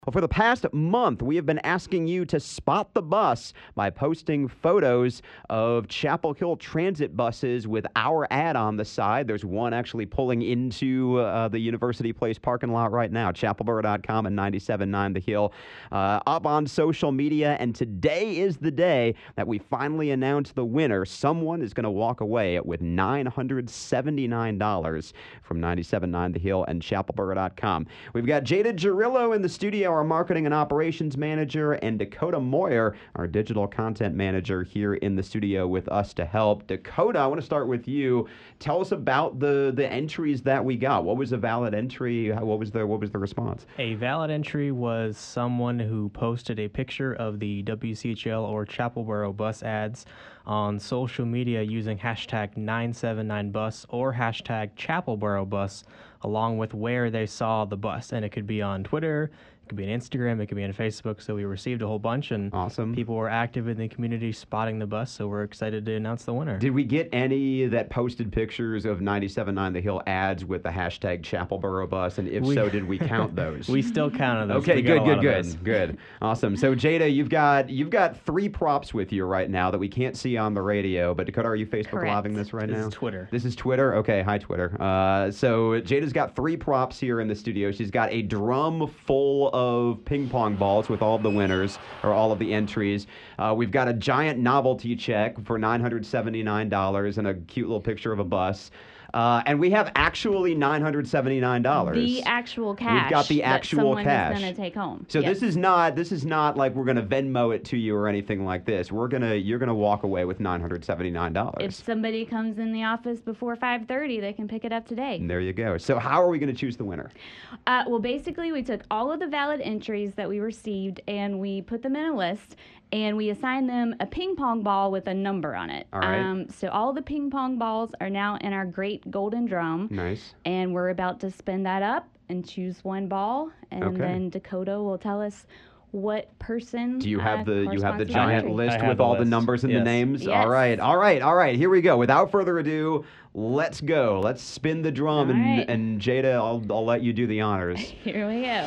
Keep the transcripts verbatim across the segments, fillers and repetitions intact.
Well, for the past month, we have been asking you to spot the bus by posting photos of Chapel Hill transit buses with our ad on the side. There's one actually pulling into uh, the University Place parking lot right now, chapel borough dot com and ninety-seven point nine The Hill, uh, up on social media. And today is the day that we finally announce the winner. Someone is going to walk away with nine hundred seventy-nine dollars from ninety-seven point nine The Hill and chapel borough dot com. We've got Jada Girillo in the studio, our marketing and operations manager, and Dakota Moyer, our digital content manager, here in the studio with us to help. Dakota, I want to start with you. Tell us about the the entries that we got. What was a valid entry? What was the what was the response? A valid entry was someone who posted a picture of the W C H L or Chapel Borough bus ads on social media using hashtag nine seven nine bus or hashtag Chapel Borough bus, along with where they saw the bus. And it could be on Twitter, it could be on Instagram, it could be on Facebook. So we received a whole bunch, and awesome. People were active in the community spotting the bus, so we're excited to announce the winner. Did we get any that posted pictures of ninety-seven point nine The Hill ads with the hashtag Chapel Borough bus? And if we, so, did we count those? We still counted those. Okay, good, good, good, good. Awesome. So, Jada, you've got you've got three props with you right now that we can't see on the radio. But Dakota, are you Facebook Correct. Living this right this now? This is Twitter. This is Twitter? Okay, hi, Twitter. Uh, so, Jada's got three props here in the studio. She's got a drum full of ping pong balls with all of the winners, or all of the entries. Uh, we've got a giant novelty check for nine hundred seventy-nine dollars and a cute little picture of a bus. Uh, and we have actually nine hundred seventy-nine dollars. The actual cash. We've got the actual that cash. Someone is going to take home. So Yes. this is not this is not like we're going to Venmo it to you or anything like this. We're gonna you're gonna walk away with nine hundred seventy-nine dollars. If somebody comes in the office before five thirty, they can pick it up today. And there you go. So how are we going to choose the winner? Uh, well, basically, we took all of the valid entries that we received and we put them in a list, and we assigned them a ping pong ball with a number on it. All right. Um, so all the ping pong balls are now in our great golden drum. Nice. And we're about to spin that up and choose one ball, and Okay. then Dakota will tell us what person. Do you have uh, the you have the corresponds to the giant entry. list I have with the all the list. numbers and the Yes. names? Yes. All right, all right, all right. Here we go. Without further ado, let's go. Let's spin the drum, All and right. and Jada, I'll I'll let you do the honors. Here we go.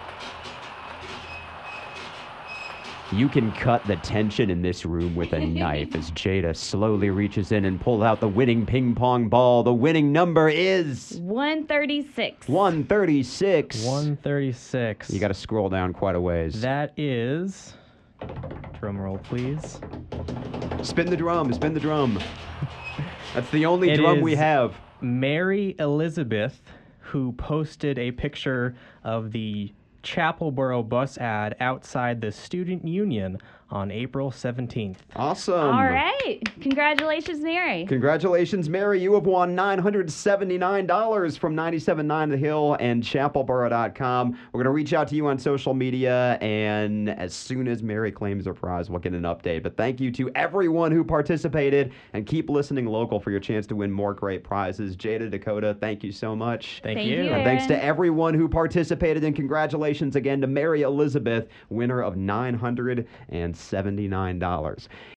You can cut the tension in this room with a knife as Jada slowly reaches in and pulls out the winning ping pong ball. The winning number is one thirty-six. one thirty-six. one thirty-six. You got to scroll down quite a ways. That is... Drum roll, please. Spin the drum, spin the drum. That's the only It drum we is- have. Mary Elizabeth, who posted a picture of the Chapel Borough bus ad outside the Student Union on April seventeenth. Awesome. All right. Congratulations, Mary. Congratulations, Mary. You have won nine hundred seventy-nine dollars from ninety-seven point nine The Hill and chapel borough dot com. We're going to reach out to you on social media, and as soon as Mary claims her prize, we'll get an update. But thank you to everyone who participated, and keep listening local for your chance to win more great prizes. Jada, Dakota, thank you so much. Thank, Thank you. you. And thanks to Aaron. everyone who participated, and congratulations again to Mary Elizabeth, winner of nine hundred seventy-nine dollars.